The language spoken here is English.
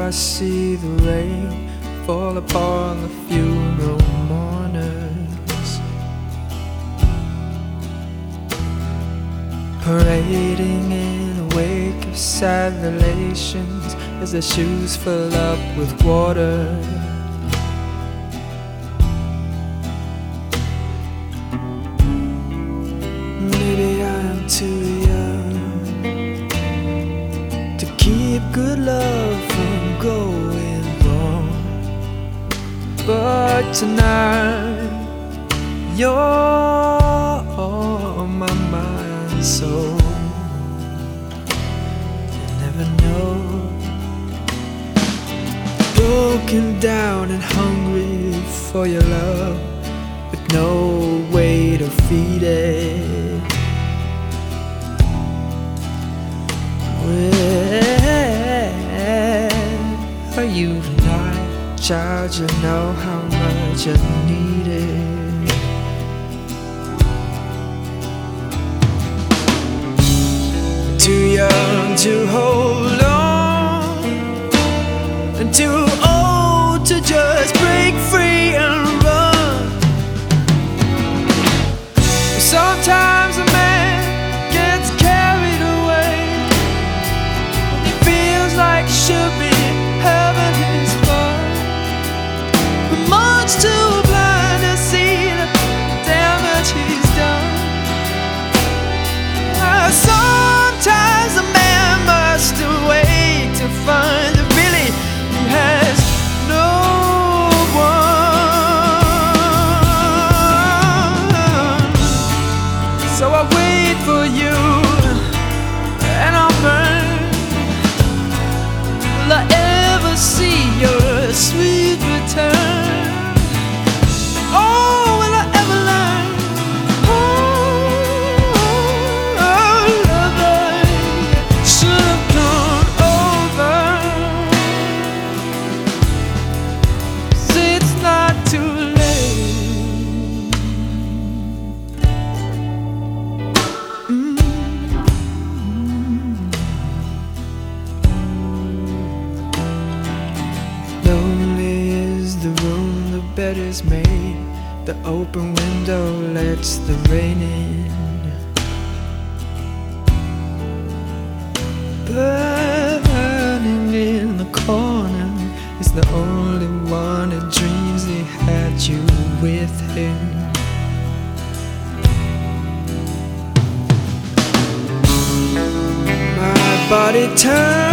I see the rain fall upon the funeral mourners, parading in a wake of sad relations as their shoes fill up with water. Maybe I'm too young to keep good love from going wrong, but tonight you're on my mind and soul. You never know. Broken down and hungry for your love, with no way to feed it. Where are you tonight, child? You know how much I need it. Too young to hold on, and too old to just break free and run. Sometimes a man gets carried away when he feels like he should be having his fun, but much too blind to see the damage he's done. Sometimes a man must wait to find that really he has no one. So I wait for you, and I'll burn. Will I ever see your sweet return? Oh, will I ever learn? Oh, love, I should have gone over. See, it's not too late. Lonely is the room the bed is made, the open window lets the rain in. Burning in the corner is the only one that dreams he had you with him. My body turns